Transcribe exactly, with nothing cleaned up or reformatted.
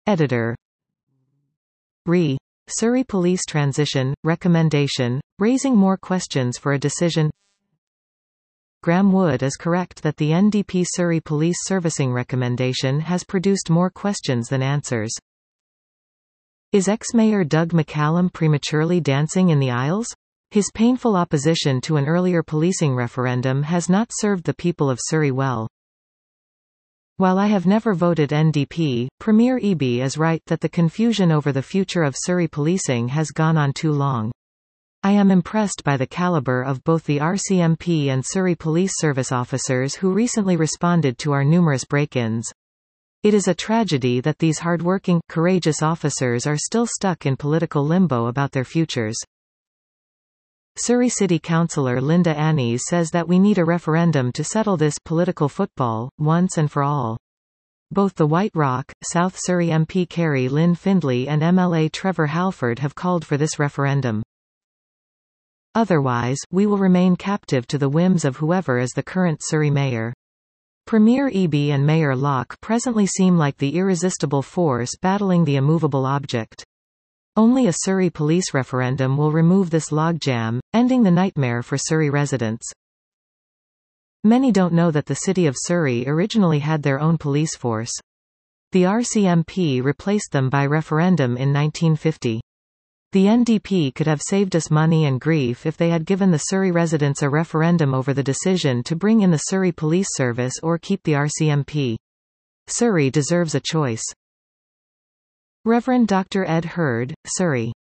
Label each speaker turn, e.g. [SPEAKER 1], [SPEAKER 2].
[SPEAKER 1] Editor. Re. Surrey Police Transition, Recommendation, raising more questions for a decision. Graham Wood is correct that the N D P Surrey Police Servicing Recommendation has produced more questions than answers. Is ex-Mayor Doug McCallum prematurely dancing in the aisles? His painful opposition to an earlier policing referendum has not served the people of Surrey well. While I have never voted N D P, Premier Eby is right that the confusion over the future of Surrey policing has gone on too long. I am impressed by the caliber of both the R C M P and Surrey Police Service officers who recently responded to our numerous break-ins. It is a tragedy that these hardworking, courageous officers are still stuck in political limbo about their futures. Surrey City Councillor Linda Annes says that we need a referendum to settle this political football, once and for all. Both the White Rock, South Surrey M P Kerry Lynn Findlay and M L A Trevor Halford have called for this referendum. Otherwise, we will remain captive to the whims of whoever is the current Surrey mayor. Premier Eby and Mayor Locke presently seem like the irresistible force battling the immovable object. Only a Surrey police referendum will remove this logjam, ending the nightmare for Surrey residents. Many don't know that the city of Surrey originally had their own police force. The R C M P replaced them by referendum in nineteen fifty. The N D P could have saved us money and grief if they had given the Surrey residents a referendum over the decision to bring in the Surrey Police Service or keep the R C M P. Surrey deserves a choice. Reverend Doctor Ed Hurd, Surrey.